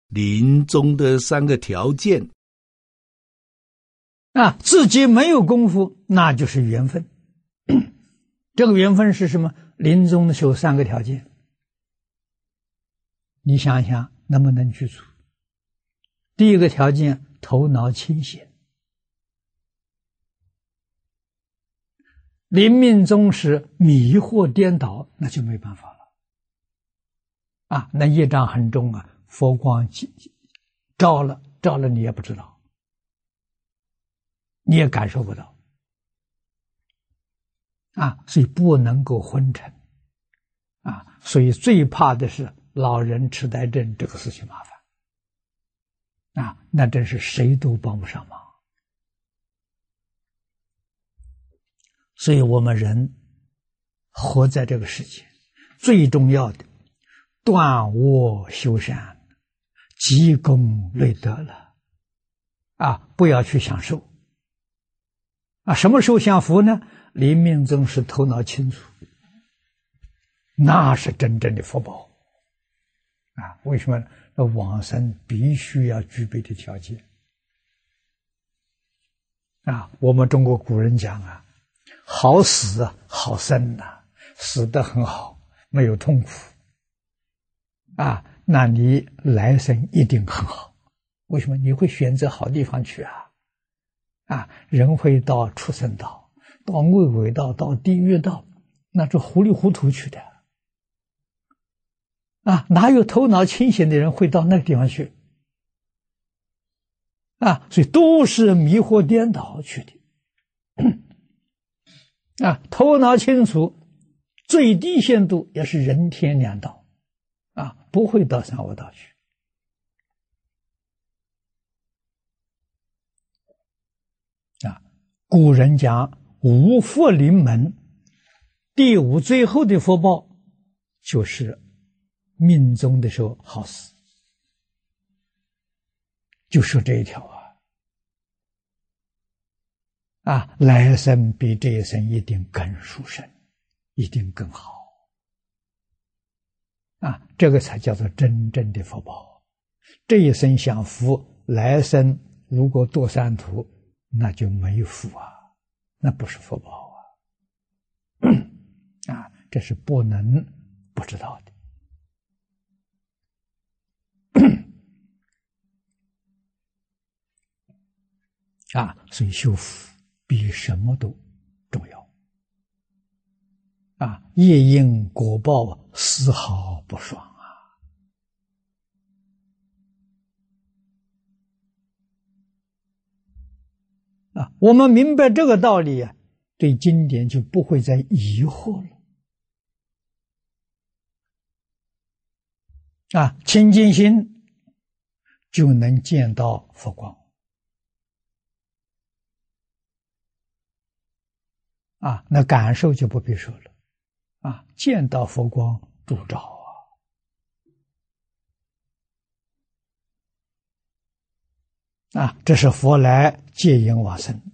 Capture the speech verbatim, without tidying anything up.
临终的三个条件啊，自己没有功夫，那就是缘分。这个缘分是什么？临终的时候三个条件，你想想能不能具足？第一个条件，头脑清醒。临命终时迷惑颠倒，那就没办法了。啊，那业障很重啊，佛光照了，照了你也不知道，你也感受不到。啊，所以不能够昏沉。啊，所以最怕的是老人痴呆症这个事情麻烦。啊，那真是谁都帮不上忙。所以我们人活在这个世界，最重要的断恶修善，积功累德了。啊，不要去享受。啊，什么时候享福呢？临命终时头脑清楚，那是真正的福报。啊，为什么呢？那往生必须要具备的条件。啊，我们中国古人讲啊，好死啊，好生啊，死得很好，没有痛苦。啊，那你来生一定很好。为什么？你会选择好地方去啊？啊，人会到畜生道，到恶鬼道，到地狱道，那是糊里糊涂去的。啊，哪有头脑清醒的人会到那个地方去？啊，所以都是迷惑颠倒去的。啊，头脑清楚，最低限度也是人天两道。啊，不会到三恶道去。啊，古人讲无福临门，第五最后的福报就是命终的时候好死，就说这一条啊。啊，来生比这一生一定更殊胜，一定更好。啊，这个才叫做真正的福报。这一生享福，来生如果堕三途，那就没福啊，那不是福报啊。啊，这是不能不知道的。啊，所以修福比什么都重要。啊，业因果报丝毫不爽啊！啊，我们明白这个道理啊，对经典就不会再疑惑了。啊，清净心就能见到佛光。啊，那感受就不必说了。啊，见到佛光烛照啊！啊，这是佛来接引往生。